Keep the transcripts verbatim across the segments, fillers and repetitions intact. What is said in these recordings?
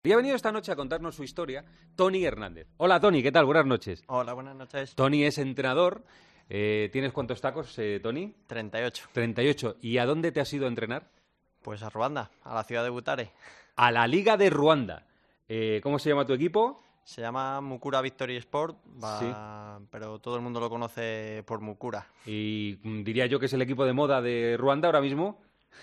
Y ha venido esta noche a contarnos su historia Tony Hernández. Hola Tony, ¿qué tal? Buenas noches. Hola, buenas noches. Tony es entrenador. Eh, ¿Tienes cuántos tacos, eh, Tony? treinta y ocho. treinta y ocho. ¿Y a dónde te has ido a entrenar? Pues a Ruanda, a la ciudad de Butare. A la Liga de Ruanda. Eh, ¿Cómo se llama tu equipo? Se llama Mukura Victory Sport, va... sí. Pero todo el mundo lo conoce por Mukura. Y mm, diría yo que es el equipo de moda de Ruanda ahora mismo.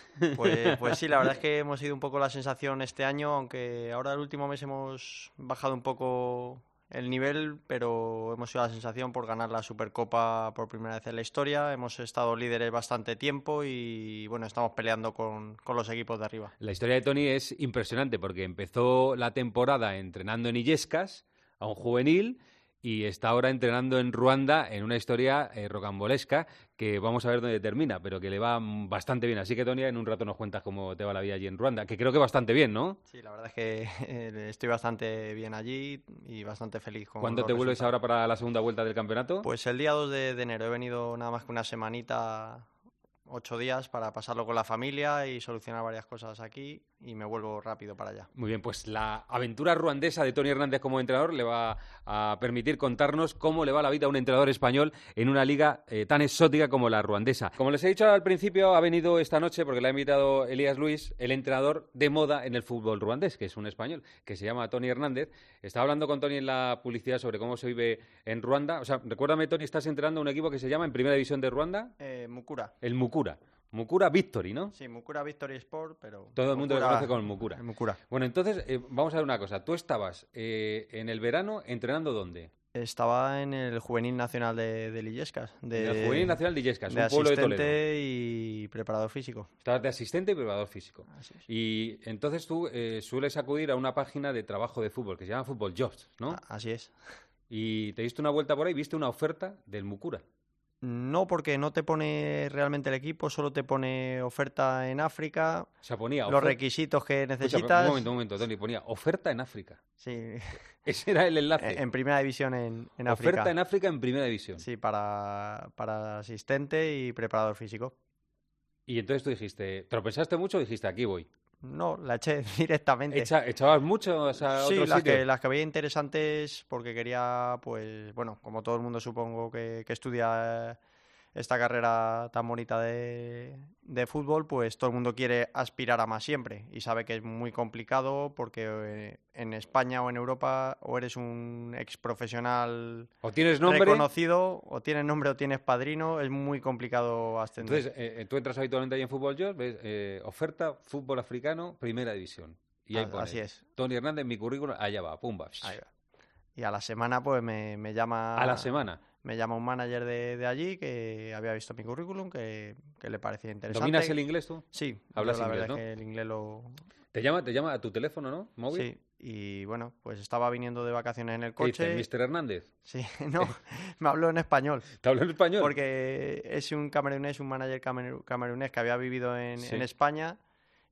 Pues, pues sí, la verdad es que hemos sido un poco la sensación este año, aunque ahora el último mes hemos bajado un poco el nivel, pero hemos sido la sensación por ganar la Supercopa por primera vez en la historia. Hemos estado líderes bastante tiempo y bueno, estamos peleando con, con los equipos de arriba. La historia de Tony es impresionante porque empezó la temporada entrenando en Illescas a un juvenil y está ahora entrenando en Ruanda en una historia eh, rocambolesca que vamos a ver dónde termina, pero que le va bastante bien. Así que, Tony, en un rato nos cuentas cómo te va la vida allí en Ruanda, que creo que bastante bien, ¿no? Sí, la verdad es que eh, estoy bastante bien allí y bastante feliz con ¿Cuándo te vuelves ahora para la segunda vuelta del campeonato? Pues el día dos de enero. He venido nada más que una semanita, ocho días, para pasarlo con la familia y solucionar varias cosas aquí y me vuelvo rápido para allá. Muy bien, pues la aventura ruandesa de Tony Hernández como entrenador le va a permitir contarnos cómo le va la vida a un entrenador español en una liga eh, tan exótica como la ruandesa. Como les he dicho al principio, ha venido esta noche porque le ha invitado Elías Luis, el entrenador de moda en el fútbol ruandés, que es un español, que se llama Tony Hernández. Estaba hablando con Tony en la publicidad sobre cómo se vive en Ruanda. O sea, recuérdame, Tony, estás entrenando a un equipo que se llama en Primera División de Ruanda. Eh, Mukura. El Mukura. Mukura Victory, ¿no? Sí, Mukura Victory Sport, pero... Todo el mundo Mukura... lo conoce como el Mukura. El Mukura. Bueno, entonces, eh, vamos a ver una cosa. Tú estabas eh, en el verano entrenando ¿dónde? Estaba en el Juvenil Nacional de, de Illescas. De, en el Juvenil Nacional de Illescas, de un pueblo de Toledo. asistente y preparador físico. Estabas de asistente y preparador físico. Así es. Y entonces tú eh, sueles acudir a una página de trabajo de fútbol que se llama Fútbol Jobs, ¿no? Ah, así es. Y te diste una vuelta por ahí y viste una oferta del Mukura. No, porque no te pone realmente el equipo, solo te pone oferta en África, o sea, ponía los oferta... requisitos que necesitas. Escucha, un momento, un momento, Tony, ponía oferta en África. Sí. Ese era el enlace. En primera división en, en África. Oferta en África en primera división. Sí, para, para asistente y preparador físico. Y entonces tú dijiste, ¿te lo pensaste mucho o dijiste, aquí voy? No, la eché directamente. Echa, ¿Echabas mucho a sí, otro las sitio? que, las que veía interesantes porque quería, pues, bueno, como todo el mundo supongo que, que estudia esta carrera tan bonita de, de fútbol, pues todo el mundo quiere aspirar a más siempre y sabe que es muy complicado porque eh, en España o en Europa o eres un ex profesional o tienes nombre reconocido, o tienes nombre o tienes padrino, es muy complicado ascender. Entonces, eh, tú entras habitualmente ahí en Fútbol Jobs, ves eh, oferta, fútbol africano, primera división. Y ahí pones, así es. Tony Hernández, mi currículum, allá va, pumba. Ahí va. Y a la semana pues me, me llama... ¿A la semana? Me llama un manager de, de allí que había visto mi currículum, que, que le parecía interesante. ¿Dominas el inglés tú? Sí. ¿Hablas la inglés, verdad no? Es que el inglés lo... ¿Te llama, te llama a tu teléfono, no? ¿Móvil? Sí. Y bueno, pues estaba viniendo de vacaciones en el coche. ¿Qué dices, mister Hernández? Sí, no, me habló en español. ¿Te habló en español? Porque es un camerunés, un manager camer camerunés que había vivido en, sí. en España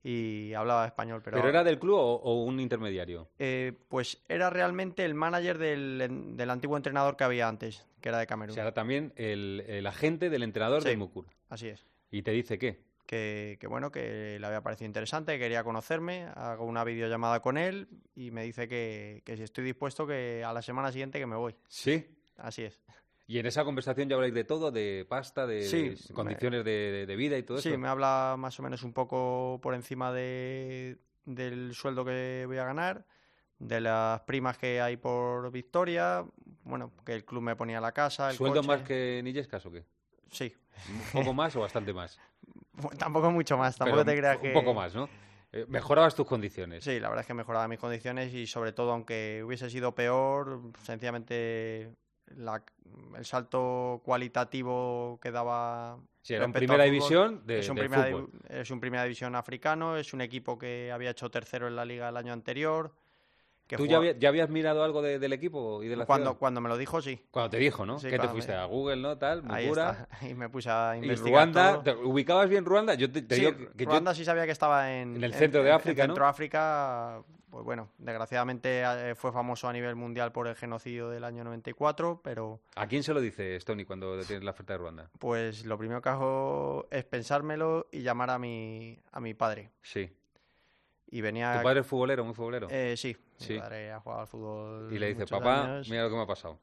y hablaba español. ¿Pero, ¿Pero era del club o, o un intermediario? Eh, pues era realmente el manager del, del antiguo entrenador que había antes, que era de Camerún. O sea, era también el, el agente del entrenador sí, del Mukura. Así es. ¿Y te dice qué? Que, que bueno, que le había parecido interesante, que quería conocerme, hago una videollamada con él y me dice que, que si estoy dispuesto, que a la semana siguiente que me voy. ¿Sí? Así es. ¿Y en esa conversación ya habláis de todo? ¿De pasta, de, sí, de condiciones me... de, de, de vida y todo sí, eso? Sí, me habla más o menos un poco por encima de, del sueldo que voy a ganar, de las primas que hay por victoria, bueno, que el club me ponía la casa, el ¿Sueldo coche... más que en Illescas o qué? Sí. ¿Un poco más o bastante más? Tampoco mucho más, tampoco Pero te creas un que... Un poco más, ¿no? Eh, mejorabas tus condiciones. Sí, la verdad es que mejoraba mis condiciones y sobre todo, aunque hubiese sido peor, sencillamente la, el salto cualitativo que daba... Sí, era en primera fútbol, división de, es un de primera, fútbol. Es un primera división africano, es un equipo que había hecho tercero en la liga el año anterior. Que ¿Tú jugaba... ya, había, ya habías mirado algo de, del equipo y de la cuando, ciudad? Cuando me lo dijo, sí. Cuando te dijo, ¿no? Sí, ¿Qué te fuiste me... a Google, no? Tal, Mukura. Ahí está. Y me puse a investigar ¿Y Ruanda? todo. ¿Te ubicabas bien Ruanda? Yo te, te sí, digo que Ruanda yo... sí sabía que estaba en... En el centro en, de África, en ¿no? Centro África, pues bueno, desgraciadamente eh, fue famoso a nivel mundial por el genocidio del año noventa y cuatro, pero... ¿A quién se lo dices, Tony, cuando tienes la oferta de Ruanda? Pues lo primero que hago es pensármelo y llamar a mi, a mi padre. Sí. Y venía... ¿Tu padre es futbolero, muy futbolero? Eh, sí, sí, mi padre ha jugado al fútbol. Y le dice, muchos papá, años. mira lo que me ha pasado.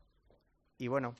Y bueno,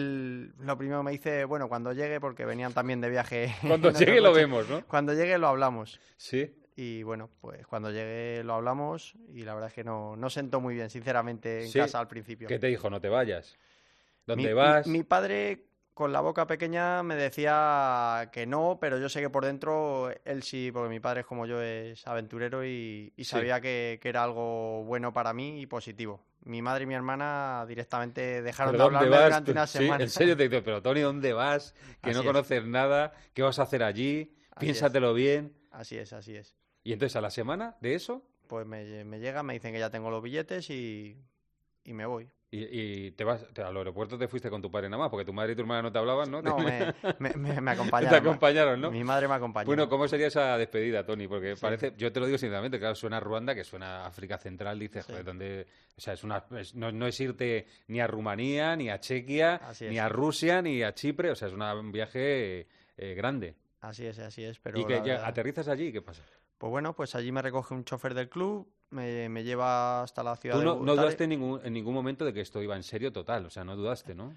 él lo primero me dice, bueno, cuando llegue, porque venían también de viaje. Cuando llegue lo vemos, ¿no? Cuando llegue lo hablamos. Sí. Y bueno, pues cuando llegue lo hablamos y la verdad es que no, no sentó muy bien, sinceramente, en Sí. casa al principio. ¿Qué te dijo? No te vayas. ¿Dónde mi, vas? Mi, mi padre, con la boca pequeña, me decía que no, pero yo sé que por dentro él sí, porque mi padre es como yo, es aventurero y, y Sí. sabía que, que era algo bueno para mí y positivo. Mi madre y mi hermana directamente dejaron de ¿Pero dónde hablarme vas? durante una Sí, semana. en serio te digo, pero Tony, ¿dónde vas? Que Así no es. conoces nada. ¿Qué vas a hacer allí? Así Piénsatelo bien. Así es, así es. Y entonces, a la semana de eso, Pues me, me llegan, me dicen que ya tengo los billetes y, y me voy. y, y te vas te- al aeropuerto te fuiste con tu padre nada más, porque tu madre y tu hermana no te hablaban, ¿no? No, me, me, me, me Te acompañaron. acompañaron, ¿no? Mi madre me acompañó. Bueno, ¿cómo sería esa despedida, Tony? Porque Sí. parece, yo te lo digo sinceramente, claro, suena a Ruanda, que suena a África Central, dices, Sí. joder, ¿dónde? O sea, es una, es- no, no es irte ni a Rumanía, ni a Chequia, Así ni es. a Rusia, ni a Chipre, o sea, es una- un viaje eh, grande. Así es, así es. Pero y que la ya verdad- aterrizas allí, ¿y qué pasa? Pues bueno, pues allí me recoge un chofer del club, me, me lleva hasta la ciudad Tú de no, no Butare. dudaste en ningún, en ningún momento de que esto iba en serio total, o sea, no dudaste, ¿no?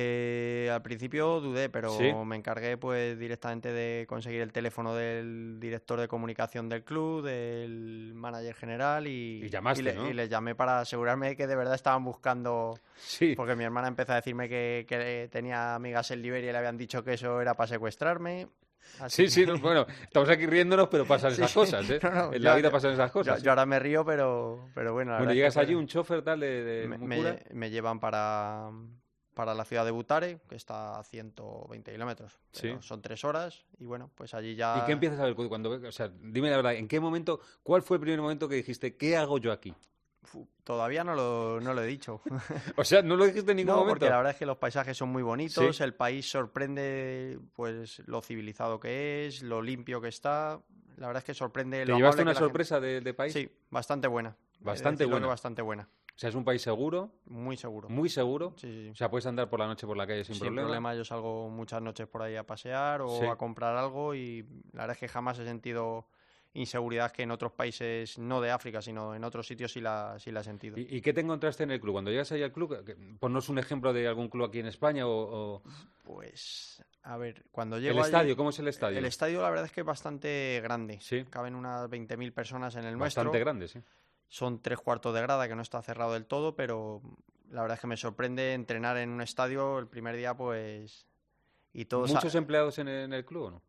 Eh, al principio dudé, pero ¿Sí? me encargué pues directamente de conseguir el teléfono del director de comunicación del club, del manager general y, Y llamaste, y le, ¿no? y les llamé para asegurarme que de verdad estaban buscando, Sí. porque mi hermana empezó a decirme que, que tenía amigas en Liberia y le habían dicho que eso era para secuestrarme. Así Sí, sí, que- no, bueno, estamos aquí riéndonos, pero pasan Sí, esas sí. cosas, ¿eh? No, no, En yo- la vida yo- pasan esas yo, cosas. yo ahora me río, pero, pero bueno. la Bueno, verdad es que llegas fue- allí, un chofer tal de, de me, Mucura. me- me llevan para, para la ciudad de Butare, que está a ciento veinte kilómetros. pero Sí. Son tres horas y bueno, pues allí ya... ¿Y qué empiezas a ver cuando ve- o sea, dime la verdad, ¿en qué momento, cuál fue el primer momento que dijiste, ¿qué hago yo aquí? Fu, todavía no lo, no lo he dicho. O sea, no lo dijiste en ningún No, momento. porque la verdad es que los paisajes son muy bonitos, Sí. el país sorprende pues lo civilizado que es, lo limpio que está. La verdad es que sorprende ¿Te lo llevaste amable una que la gente- sorpresa de, de país? Sí, bastante buena. He de Bastante decirlo que buena. bastante buena. O sea, es un país seguro, Muy seguro. muy seguro. Sí, sí, sí. O sea, puedes andar por la noche por la calle sin, Sin problema. Yo salgo muchas noches por ahí a pasear o Sí. a comprar algo y la verdad es que jamás he sentido inseguridad que en otros países, no de África, sino en otros sitios sí la, sí la he sentido. ¿Y, y qué te encontraste en el club? Cuando llegas ahí al club, que- ponnos un ejemplo de algún club aquí en España o, o- Pues, a ver, cuando el llego allí- estadio, ¿cómo es el estadio? El estadio la verdad es que es bastante grande. Sí. Caben unas veinte mil personas en el Bastante nuestro. grande, sí. Son tres cuartos de grada, que no está cerrado del todo, pero la verdad es que me sorprende entrenar en un estadio el primer día, pues... Y todos... ¿Muchos empleados en el, en el club o no?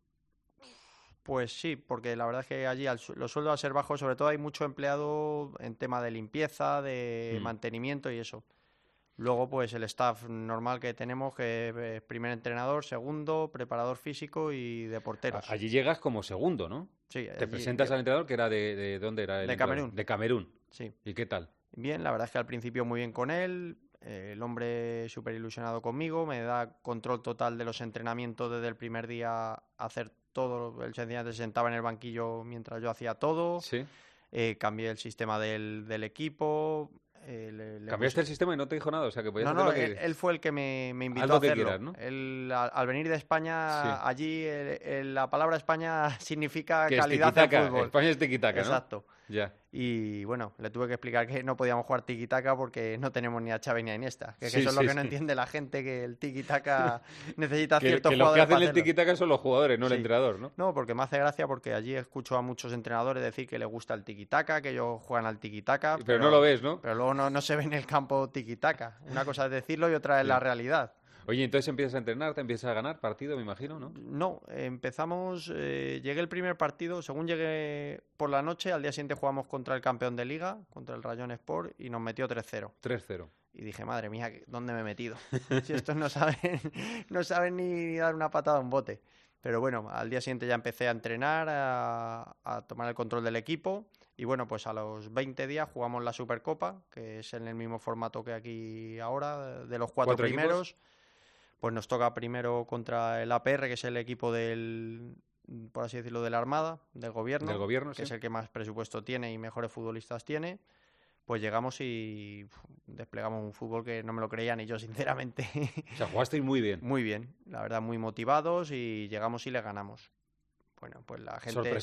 Pues sí, porque la verdad es que allí al su- los sueldos al ser bajos, sobre todo hay mucho empleado en tema de limpieza, de Mm. mantenimiento y eso. Luego, pues el staff normal que tenemos, que es primer entrenador, segundo, preparador físico y de porteros. A- Allí llegas como segundo, ¿no? Sí, Te allí- presentas yo- al entrenador que era de, de ¿dónde era el De entrenador? Camerún. De Camerún. Sí. ¿Y qué tal? Bien, la verdad es que al principio muy bien con él, eh, el hombre súper ilusionado conmigo, me da control total de los entrenamientos desde el primer día a hacer todo, él sencillamente se sentaba en el banquillo mientras yo hacía todo, Sí. eh, cambié el sistema del, del equipo. eh, le- le Cambiaste puse- el sistema y no te dijo nada, o sea que podías No, hacer no, lo que... él, él fue el que me, me invitó Haz lo a que hacerlo. quieras, ¿no? Él, al, al venir de España, Sí. allí el- el- la palabra España significa que es calidad en tiquitaca, fútbol. España es tiquitaca, ¿no? Exacto. Ya. Y bueno, le tuve que explicar que no podíamos jugar tiki-taka porque no tenemos ni a Xavi ni a Iniesta. Que, que Sí, eso es sí, lo que no sí. entiende la gente, que el tiki-taka necesita Que, ciertos que los que jugadores hacen para el hacerlo. tiquitaca son los jugadores, no el Sí. entrenador, ¿no? No, porque me hace gracia porque allí escucho a muchos entrenadores decir que les gusta el tiki-taka, que ellos juegan al tiki-taka. Pero, no lo ves, ¿no? Pero luego no, no se ve en el campo tiki-taka. Una cosa es decirlo y otra es Sí. la realidad. Oye, entonces empiezas a entrenar, te empiezas a ganar partido, me imagino, ¿no? No, empezamos, eh, llegué el primer partido, según llegué por la noche, al día siguiente jugamos contra el campeón de liga, contra el Rayón Sport, y nos metió tres cero. tres cero. Y dije, madre mía, ¿dónde me he metido? Si estos no saben, no saben ni dar una patada a un bote. Pero bueno, al día siguiente ya empecé a entrenar, a, a tomar el control del equipo. Y bueno, pues a los veinte días jugamos la Supercopa, que es en el mismo formato que aquí ahora, de los cuatro, ¿Cuatro equipos? primeros. Pues nos toca primero contra el A P R, que es el equipo del, por así decirlo, de la Armada, del gobierno. Del gobierno, que sí. es el que más presupuesto tiene y mejores futbolistas tiene. Pues llegamos y uf, desplegamos un fútbol que no me lo creía ni yo, sinceramente. O sea, jugasteis muy bien. Muy bien, la verdad, muy motivados y llegamos y le ganamos. Bueno, pues la gente... Sorpresón.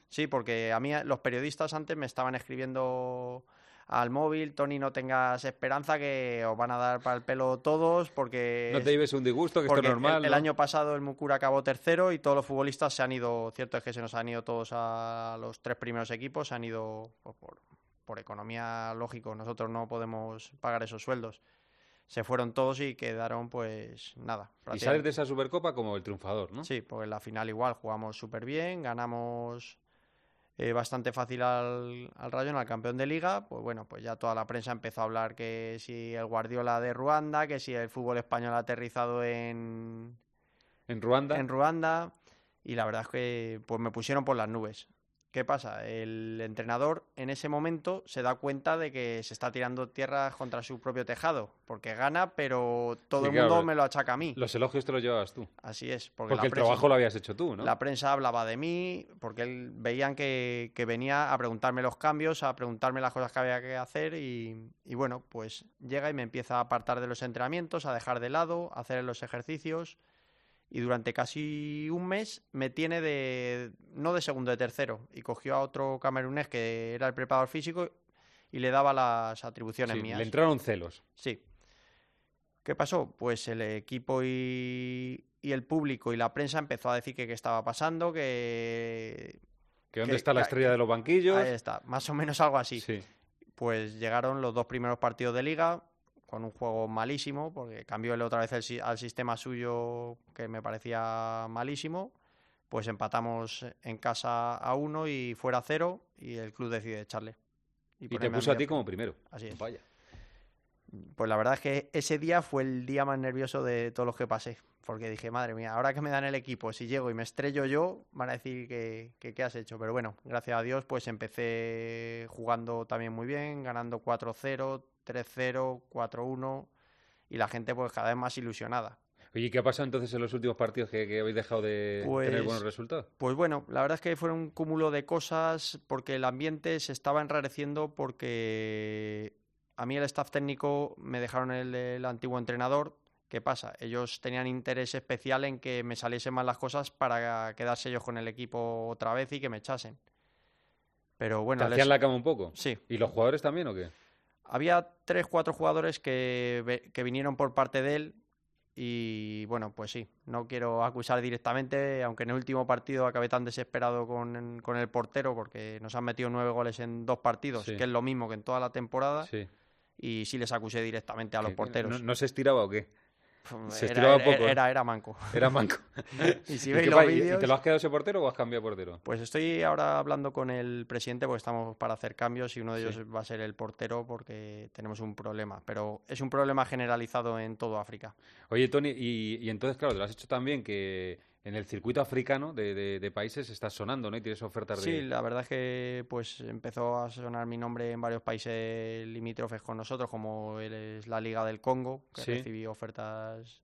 Sí, porque a mí los periodistas antes me estaban escribiendo al móvil: Toni, no tengas esperanza, que os van a dar para el pelo todos, porque... No te lleves un disgusto, que esto es normal, el, el ¿no? año pasado el Mucura acabó tercero y todos los futbolistas se han ido, cierto es que se nos han ido todos a los tres primeros equipos, se han ido pues, por, por economía, lógico, nosotros no podemos pagar esos sueldos. Se fueron todos y quedaron, pues, nada. Y sales de esa Supercopa como el triunfador, ¿no? Sí, pues en la final igual jugamos súper bien, ganamos eh, bastante fácil al, al Rayo, al campeón de Liga. Pues bueno, pues ya toda la prensa empezó a hablar que si el Guardiola de Ruanda, que si el fútbol español ha aterrizado en... ¿En Ruanda? En Ruanda. Y la verdad es que pues me pusieron por las nubes. ¿Qué pasa? El entrenador en ese momento se da cuenta de que se está tirando tierras contra su propio tejado, porque gana, pero todo Sí, el claro, mundo me lo achaca a mí. Los elogios te los llevabas tú. Así es. Porque, Porque la el prensa, trabajo lo habías hecho tú, ¿no? La prensa hablaba de mí, porque él, veían que, que venía a preguntarme los cambios, a preguntarme las cosas que había que hacer y, y bueno, pues llega y me empieza a apartar de los entrenamientos, a dejar de lado, a hacer los ejercicios. Y durante casi un mes me tiene de, no de segundo, de tercero. Y cogió a otro camerunés que era el preparador físico y le daba las atribuciones sí, mías. Le entraron celos. Sí. ¿Qué pasó? Pues el equipo y, y el público y la prensa empezó a decir que qué estaba pasando, que... ¿Que dónde que, está la estrella que, de los banquillos? Ahí está, más o menos algo así. Sí. Pues llegaron los dos primeros partidos de Liga con un juego malísimo, porque cambió él otra vez el, al sistema suyo, que me parecía malísimo. Pues empatamos en casa a uno y fuera a cero, y el club decide echarle. Y, y te puso a ti como primero. Así es. Vaya. Pues la verdad es que ese día fue el día más nervioso de todos los que pasé, porque dije, madre mía, ahora que me dan el equipo, si llego y me estrello yo, van a decir que, que qué has hecho. Pero bueno, gracias a Dios, pues empecé jugando también muy bien, ganando cuatro cero, tres cero, cuatro uno, y la gente pues cada vez más ilusionada. Oye, ¿y qué ha pasado entonces en los últimos partidos que, que habéis dejado de pues, tener buenos resultados? Pues bueno, la verdad es que fueron un cúmulo de cosas, porque el ambiente se estaba enrareciendo, porque a mí el staff técnico me dejaron el, el antiguo entrenador. ¿Qué pasa? Ellos tenían interés especial en que me saliesen mal las cosas para quedarse ellos con el equipo otra vez y que me echasen. Pero bueno, ¿Te hacían les... la cama un poco? Sí. ¿Y los jugadores también o qué? Había tres, cuatro jugadores que, que vinieron por parte de él. Y bueno, pues sí, no quiero acusar directamente, aunque en el último partido acabé tan desesperado con, con el portero, porque nos han metido nueve goles en dos partidos, sí. que es lo mismo que en toda la temporada, sí. Y sí les acusé directamente a los porteros. ¿No, no se estiraba o qué? ¿Se era, estiraba era, poco? Era, era manco. Era manco. Y si ¿Y, veis los ¿Y vídeos... te lo has quedado ese portero o has cambiado portero? Pues estoy ahora hablando con el presidente, porque estamos para hacer cambios, y uno de ellos sí. va a ser el portero, porque tenemos un problema. Pero es un problema generalizado en todo África. Oye, Toni, y, y entonces, claro, te lo has hecho también que en el circuito africano de, de, de países estás sonando, ¿no? Y tienes ofertas sí, de... Sí, la verdad es que pues empezó a sonar mi nombre en varios países limítrofes con nosotros, como es la Liga del Congo, que sí. recibí ofertas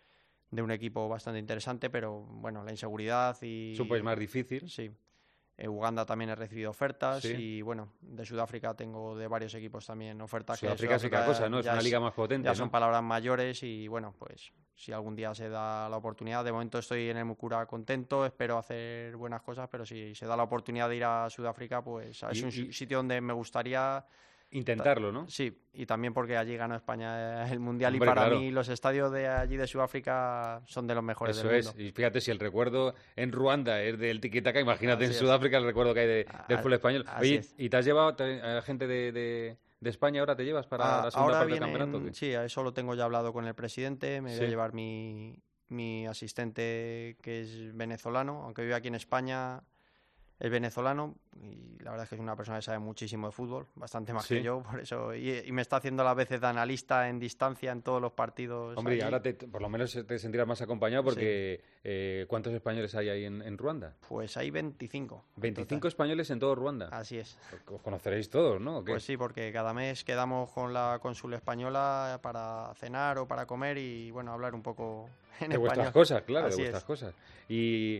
de un equipo bastante interesante, pero bueno, la inseguridad y... Es un país más difícil. Sí. En Uganda también he recibido ofertas, sí. Y bueno, de Sudáfrica tengo de varios equipos también ofertas. Sudáfrica, que es otra cosa, ¿no? Es una liga más potente, Ya ¿no? son palabras mayores y bueno, pues si algún día se da la oportunidad, de momento estoy en el Mucura contento, espero hacer buenas cosas, pero si se da la oportunidad de ir a Sudáfrica, pues es un y, sitio donde me gustaría... Intentarlo, ¿no? Sí, y también porque allí ganó España el Mundial. Hombre, y para claro. mí los estadios de allí de Sudáfrica son de los mejores Eso del es. mundo. Y fíjate, si el recuerdo en Ruanda es del tiki-taka, imagínate así en es. Sudáfrica el recuerdo que hay de, del fútbol español. Oye, es. ¿y te has llevado a gente de, de, de España ahora? ¿Te llevas para ah, la segunda parte vienen, del campeonato? ¿Qué? Sí, a eso lo tengo ya hablado con el presidente. Me sí. voy a llevar mi, mi asistente, que es venezolano, aunque vive aquí en España. Es venezolano y la verdad es que es una persona que sabe muchísimo de fútbol, bastante más sí. que yo, por eso y, y me está haciendo a las veces de analista en distancia en todos los partidos. Hombre, allí. y ahora te, por lo menos te sentirás más acompañado porque sí. eh, ¿cuántos españoles hay ahí en, en Ruanda? Pues hay veinticinco. ¿veinticinco españoles en todo Ruanda? Así es. Os conoceréis todos, ¿no? ¿O qué? Pues sí, porque cada mes quedamos con la cónsul española para cenar o para comer y bueno, hablar un poco en de español. vuestras cosas, claro, Así de vuestras es. cosas. Y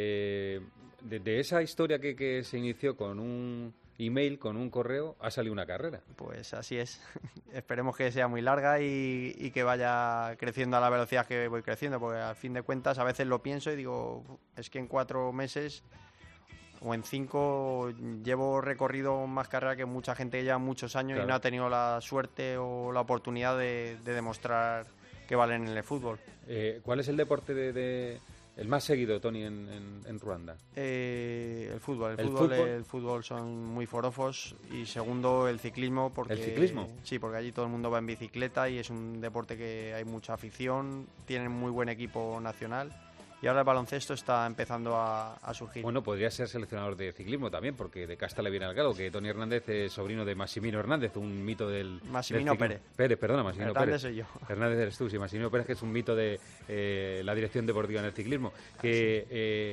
eh, de, de esa historia que, que se inició con un email, con un correo, ha salido una carrera. Pues así es. Esperemos que sea muy larga y, y que vaya creciendo a la velocidad que voy creciendo, porque al fin de cuentas a veces lo pienso y digo, es que en cuatro meses o en cinco. Llevo recorrido más carrera que mucha gente que lleva muchos años claro. y no ha tenido la suerte o la oportunidad de, de demostrar que valen en el fútbol. Eh, ¿Cuál es el deporte de, de el más seguido, Toni, en, en, en Ruanda? Eh, el fútbol. El, ¿El fútbol, fútbol? El fútbol son muy forofos. Y segundo, el ciclismo. Porque, ¿El ciclismo? Sí, porque allí todo el mundo va en bicicleta y es un deporte que hay mucha afición. Tienen muy buen equipo nacional. Y ahora el baloncesto está empezando a, a surgir. Bueno, podría ser seleccionador de ciclismo también, porque de casta le viene al galo, que Toni Hernández es sobrino de Massimino Hernández, un mito del... Massimino del Pérez. Pérez, perdona, Massimino Hernández Pérez. soy yo. Hernández eres tú, sí, Massimino Pérez, que es un mito de eh, la dirección deportiva en el ciclismo. Que eh,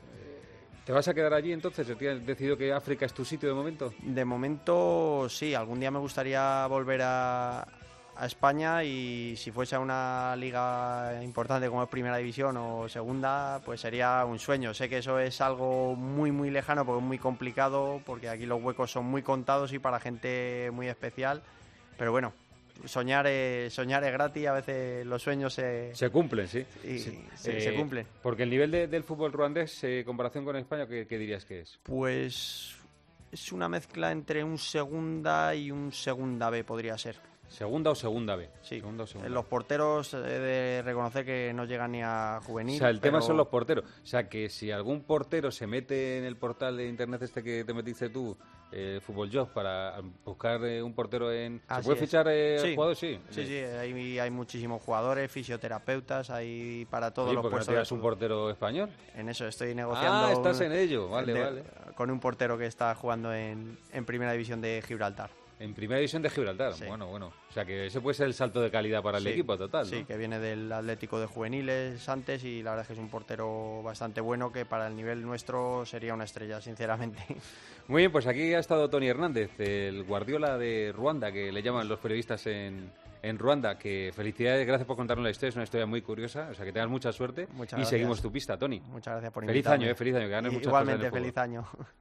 ¿te vas a quedar allí entonces? ¿Te has decidido que África es tu sitio de momento? De momento, sí. Algún día me gustaría volver a... a España y si fuese a una liga importante como es Primera División o Segunda, pues sería un sueño. Sé que eso es algo muy muy lejano porque es muy complicado, porque aquí los huecos son muy contados y para gente muy especial, pero bueno, soñar es, soñar es gratis, a veces los sueños se... Se cumplen, sí. Y, sí. Se, eh, se cumplen. Porque el nivel de, del fútbol ruandés, en eh, comparación con España, ¿qué, ¿qué dirías que es? Pues es una mezcla entre un Segunda y un Segunda B, podría ser. ¿Segunda o Segunda B? Sí, segunda o segunda. Los porteros he de reconocer que no llegan ni a juvenil. O sea, el pero... tema son los porteros. O sea, que si algún portero se mete en el portal de internet este que te metiste tú, eh, Fútbol Job, para buscar eh, un portero en... Así ¿Se puede es. fichar eh, sí. jugadores? Sí, sí, sí, hay, hay muchísimos jugadores, fisioterapeutas, hay para todos Oye, los ¿por qué puestos. no tiras un portero español? En eso estoy negociando. Ah, estás en ello, vale, de, vale. Con un portero que está jugando en, en Primera División de Gibraltar. En Primera División de Gibraltar, sí. bueno, bueno. O sea, que ese puede ser el salto de calidad para el sí, equipo total, Sí, ¿no? que viene del Atlético de Juveniles antes y la verdad es que es un portero bastante bueno que para el nivel nuestro sería una estrella, sinceramente. Muy bien, pues aquí ha estado Toni Hernández, el Guardiola de Ruanda, que le llaman los periodistas en, en Ruanda, que felicidades, gracias por contarnos la historia, es una historia muy curiosa, o sea, que tengas mucha suerte. Muchas y gracias. seguimos tu pista, Toni. Muchas gracias por Feliz invitarme. año, eh, feliz año, que ganes muchas Igualmente, cosas en el feliz fútbol. año.